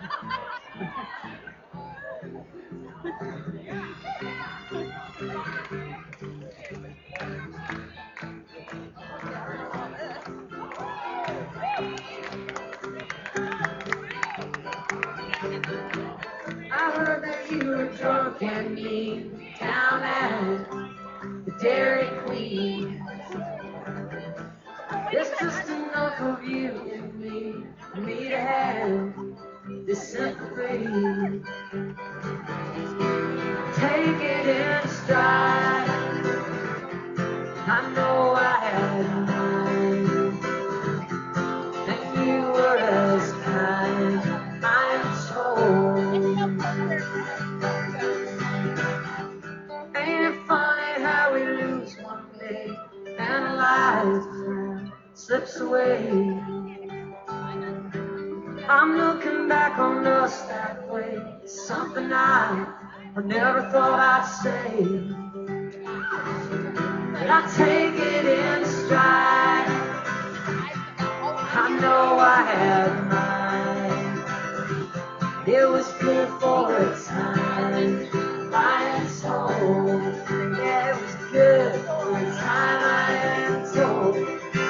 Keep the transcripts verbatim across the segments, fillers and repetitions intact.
I heard that you were drunk and mean down at the Dairy Queen. There's just enough of you and me for me to have this sympathy. Take it in stride. I know I had mine, and you were as kind. I am told. Ain't it funny how we lose one day and a lifetime slips away? I'm looking back on us that way. It's something I, I never thought I'd say. But I take it in stride. I know I had mine. It was good for a time. I am told. Yeah, it was good for a time. I am told.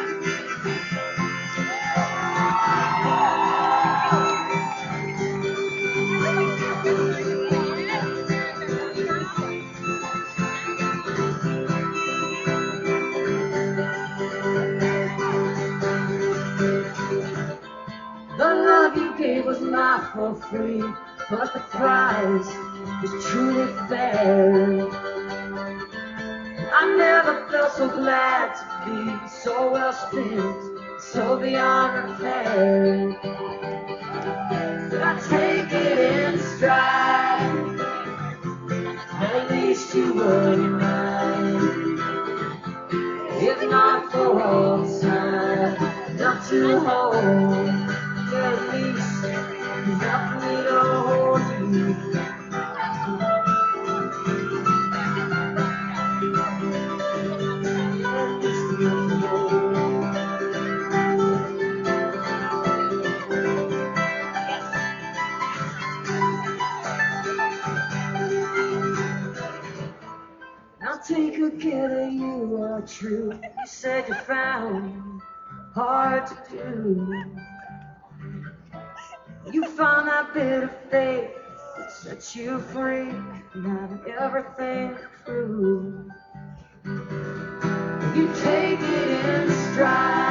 The love you gave was not for free, but the price was truly fair. I never felt so glad to be so well spent, so beyond repair. But I take it in stride. At least you were mine. If not for all time, not to hold. At least you helped me to hold you. Now take a care of you are true. You said you found hard to do. You found that bit of faith that set you free, and having everything true. You take it in stride.